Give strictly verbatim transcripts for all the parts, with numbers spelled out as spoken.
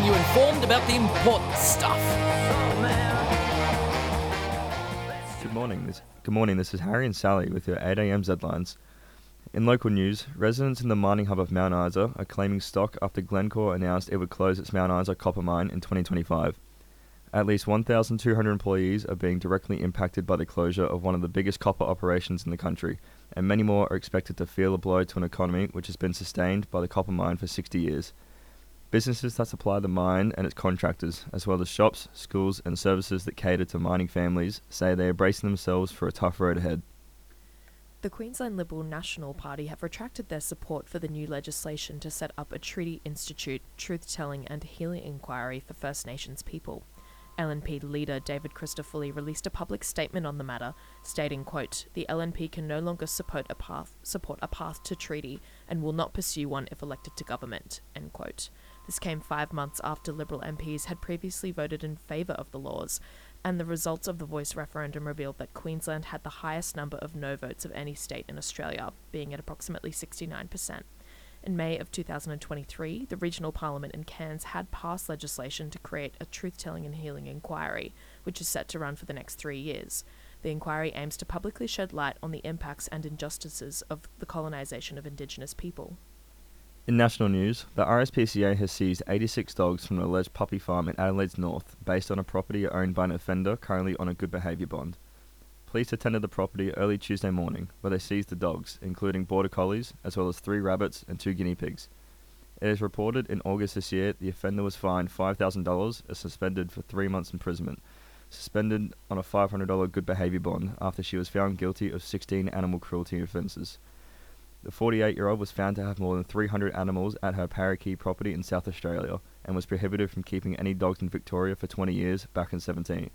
you informed about the important stuff. Good morning. This, good morning. This is Harry and Sally with your eight a.m. Z-Lines. In local news, residents in the mining hub of Mount Isa are claiming stock after Glencore announced it would close its Mount Isa copper mine in twenty twenty-five. At least one thousand two hundred employees are being directly impacted by the closure of one of the biggest copper operations in the country, and many more are expected to feel a blow to an economy which has been sustained by the copper mine for sixty years. Businesses that supply the mine and its contractors, as well as shops, schools and services that cater to mining families, say they are bracing themselves for a tough road ahead. The Queensland Liberal National Party have retracted their support for the new legislation to set up a Treaty Institute, truth-telling and healing inquiry for First Nations people. L N P leader David Christoffoli released a public statement on the matter, stating, quote, "The L N P can no longer support a path, support a path to treaty and will not pursue one if elected to government," end quote. This came five months after Liberal M Ps had previously voted in favour of the laws, and the results of the Voice referendum revealed that Queensland had the highest number of no votes of any state in Australia, being at approximately sixty-nine percent. In May of two thousand twenty-three, the regional parliament in Cairns had passed legislation to create a truth-telling and healing inquiry, which is set to run for the next three years. The inquiry aims to publicly shed light on the impacts and injustices of the colonisation of Indigenous people. In national news, the R S P C A has seized eighty-six dogs from an alleged puppy farm in Adelaide's north, based on a property owned by an offender currently on a good behaviour bond. Police attended the property early Tuesday morning, where they seized the dogs, including border collies, as well as three rabbits and two guinea pigs. It is reported in August this year the offender was fined five thousand dollars and suspended for three months imprisonment, suspended on a five hundred dollars good behaviour bond after she was found guilty of sixteen animal cruelty offences. The forty-eight-year-old was found to have more than three hundred animals at her Paraquet property in South Australia and was prohibited from keeping any dogs in Victoria for twenty years back in seventeen.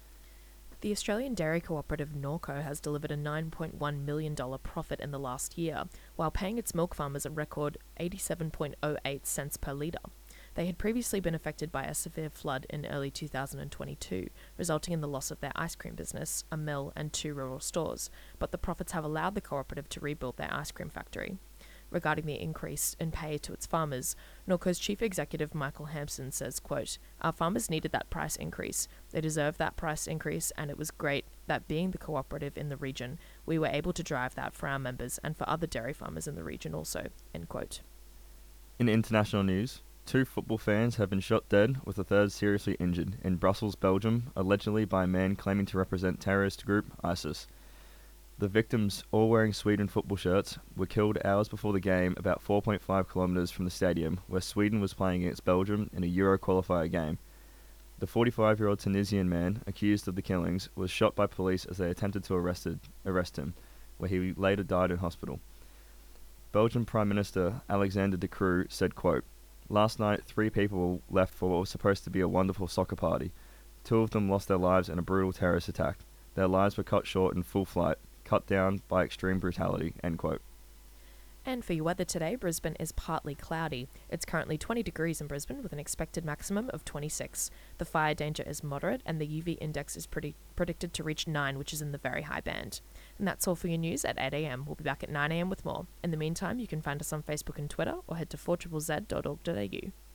The Australian dairy cooperative Norco has delivered a nine point one million dollars profit in the last year, while paying its milk farmers a record eighty-seven point oh eight cents per litre. They had previously been affected by a severe flood in early two thousand twenty-two, resulting in the loss of their ice cream business, a mill and two rural stores, but the profits have allowed the cooperative to rebuild their ice cream factory. Regarding the increase in pay to its farmers, Norco's chief executive Michael Hampson says, quote, "Our farmers needed that price increase. They deserve that price increase, and it was great that being the cooperative in the region, we were able to drive that for our members and for other dairy farmers in the region also," end quote. In international news, two football fans have been shot dead, with a third seriously injured, in Brussels, Belgium, allegedly by a man claiming to represent terrorist group ISIS. The victims, all wearing Sweden football shirts, were killed hours before the game about four point five kilometres from the stadium, where Sweden was playing against Belgium in a Euro qualifier game. The forty-five-year-old Tunisian man, accused of the killings, was shot by police as they attempted to arrested, arrest him, where he later died in hospital. Belgian Prime Minister Alexander De Croo said, quote, "Last night, three people left for what was supposed to be a wonderful soccer party. Two of them lost their lives in a brutal terrorist attack. Their lives were cut short in full flight, cut down by extreme brutality," end quote. And for your weather today, Brisbane is partly cloudy. It's currently twenty degrees in Brisbane with an expected maximum of twenty-six. The fire danger is moderate and the U V index is pretty predicted to reach nine, which is in the very high band. And that's all for your news at eight a.m. We'll be back at nine a.m. with more. In the meantime, you can find us on Facebook and Twitter or head to four z z z dot org dot a u.